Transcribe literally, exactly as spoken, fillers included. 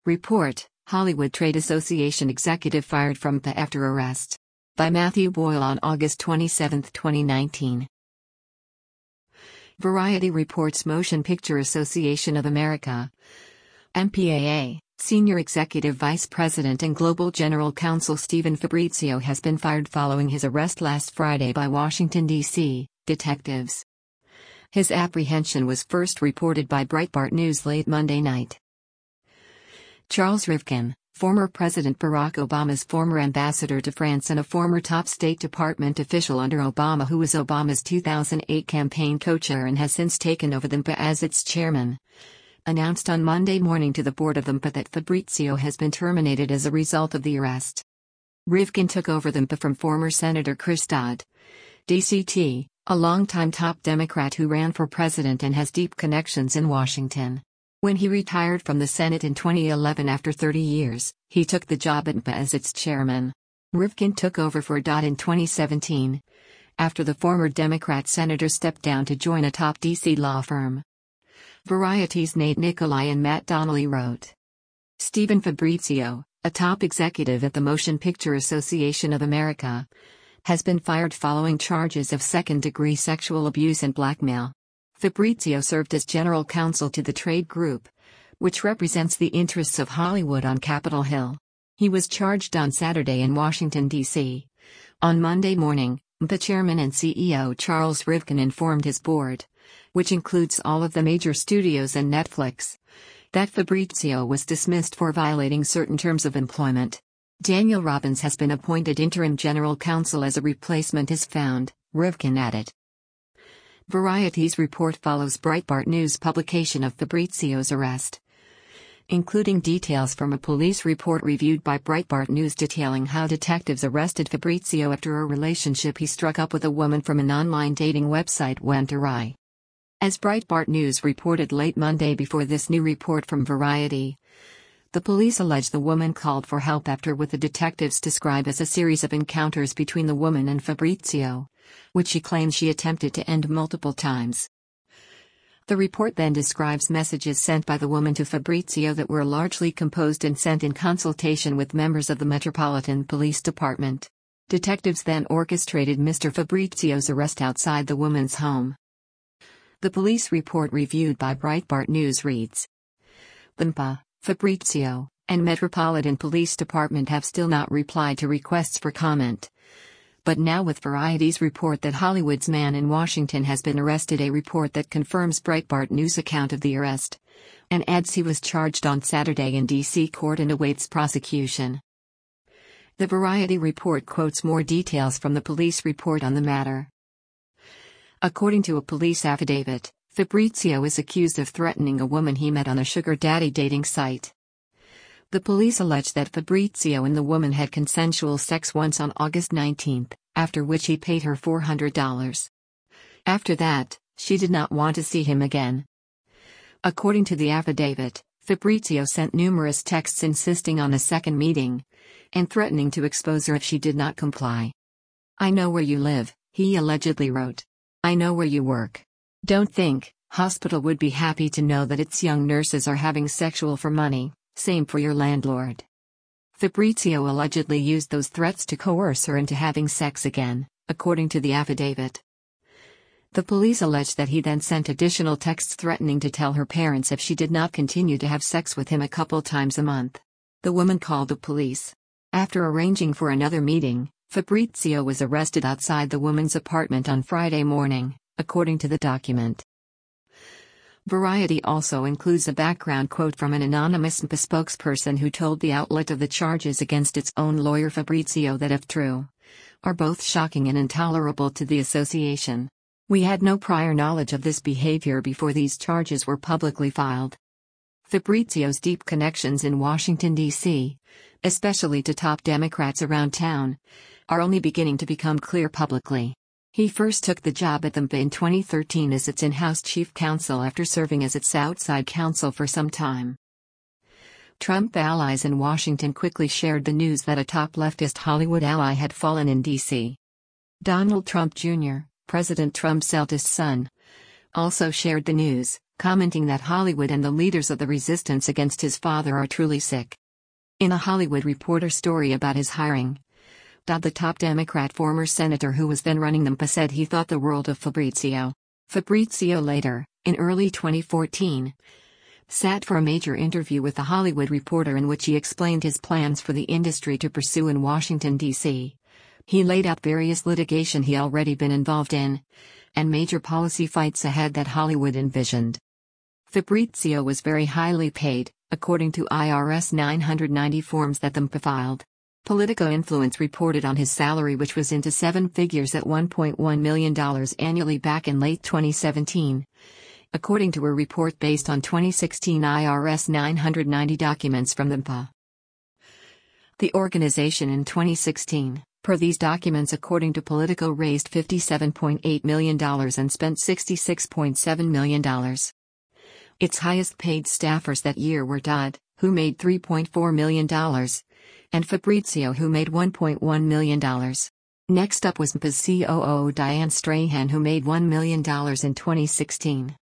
Report: Hollywood Trade Association executive fired from P A after arrest. By Matthew Boyle on August twenty-seventh, twenty nineteen. Variety reports Motion Picture Association of America, M P A A, Senior Executive Vice President and Global General Counsel Stephen Fabrizio has been fired following his arrest last Friday by Washington, D C detectives. His apprehension was first reported by Breitbart News late Monday night. Charles Rivkin, former President Barack Obama's former ambassador to France and a former top State Department official under Obama who was Obama's two thousand eight campaign co-chair and has since taken over the M P A as its chairman, announced on Monday morning to the board of the M P A that Fabrizio has been terminated as a result of the arrest. Rivkin took over the M P A from former Senator Chris Dodd, D C T, a longtime top Democrat who ran for president and has deep connections in Washington. When he retired from the Senate in twenty eleven after thirty years, he took the job at M P A as its chairman. Rivkin took over for Dodd in twenty seventeen, after the former Democrat senator stepped down to join a top D C law firm. Variety's Nate Nicolai and Matt Donnelly wrote. Stephen Fabrizio, a top executive at the Motion Picture Association of America, has been fired following charges of second-degree sexual abuse and blackmail. Fabrizio served as general counsel to the trade group, which represents the interests of Hollywood on Capitol Hill. He was charged on Saturday in Washington, D C On Monday morning, M P A chairman and C E O Charles Rivkin informed his board, which includes all of the major studios and Netflix, that Fabrizio was dismissed for violating certain terms of employment. Daniel Robbins has been appointed interim general counsel as a replacement is found, Rivkin added. Variety's report follows Breitbart News' publication of Fabrizio's arrest, including details from a police report reviewed by Breitbart News detailing how detectives arrested Fabrizio after a relationship he struck up with a woman from an online dating website went awry. As Breitbart News reported late Monday before this new report from Variety, the police allege the woman called for help after what the detectives describe as a series of encounters between the woman and Fabrizio, which she claims she attempted to end multiple times. The report then describes messages sent by the woman to Fabrizio that were largely composed and sent in consultation with members of the Metropolitan Police Department. Detectives then orchestrated Mister Fabrizio's arrest outside the woman's home. The police report reviewed by Breitbart News reads, the M P A, Fabrizio, and Metropolitan Police Department have still not replied to requests for comment. But now with Variety's report that Hollywood's man in Washington has been arrested, a report that confirms Breitbart News' account of the arrest, and adds he was charged on Saturday in D C court and awaits prosecution. The Variety report quotes more details from the police report on the matter. According to a police affidavit, Fabrizio is accused of threatening a woman he met on a sugar daddy dating site. The police allege that Fabrizio and the woman had consensual sex once on August nineteenth, after which he paid her four hundred dollars. After that, she did not want to see him again. According to the affidavit, Fabrizio sent numerous texts insisting on a second meeting, and threatening to expose her if she did not comply. I know where you live, he allegedly wrote. I know where you work. Don't think, hospital would be happy to know that its young nurses are having sexual for money, same for your landlord. Fabrizio allegedly used those threats to coerce her into having sex again, according to the affidavit. The police allege that he then sent additional texts threatening to tell her parents if she did not continue to have sex with him a couple times a month. The woman called the police. After arranging for another meeting, Fabrizio was arrested outside the woman's apartment on Friday morning, according to the document. Variety also includes a background quote from an anonymous M P A spokesperson who told the outlet of the charges against its own lawyer Fabrizio that if true, are both shocking and intolerable to the association. We had no prior knowledge of this behavior before these charges were publicly filed. Fabrizio's deep connections in Washington, D C, especially to top Democrats around town, are only beginning to become clear publicly. He first took the job at the M P A in twenty thirteen as its in-house chief counsel after serving as its outside counsel for some time. Trump allies in Washington quickly shared the news that a top leftist Hollywood ally had fallen in D C. Donald Trump Junior, President Trump's eldest son, also shared the news, commenting that Hollywood and the leaders of the resistance against his father are truly sick. In a Hollywood Reporter story about his hiring, the top Democrat former senator who was then running the M P A said he thought the world of Fabrizio. Fabrizio later, in early twenty fourteen, sat for a major interview with The Hollywood Reporter in which he explained his plans for the industry to pursue in Washington, D C He laid out various litigation he already been involved in, and major policy fights ahead that Hollywood envisioned. Fabrizio was very highly paid, according to I R S nine hundred ninety forms that the M P A filed. Politico Influence reported on his salary, which was into seven figures at one point one million dollars annually back in late twenty seventeen. According to a report based on twenty sixteen I R S nine hundred ninety documents from the M P A. The organization in twenty sixteen, per these documents according to Politico, raised fifty-seven point eight million dollars and spent sixty-six point seven million dollars. Its highest paid staffers that year were Dodd, who made three point four million dollars, and Fabrizio, who made one point one million dollars. Next up was M P A's C O O Diane Strahan, who made one million dollars in twenty sixteen.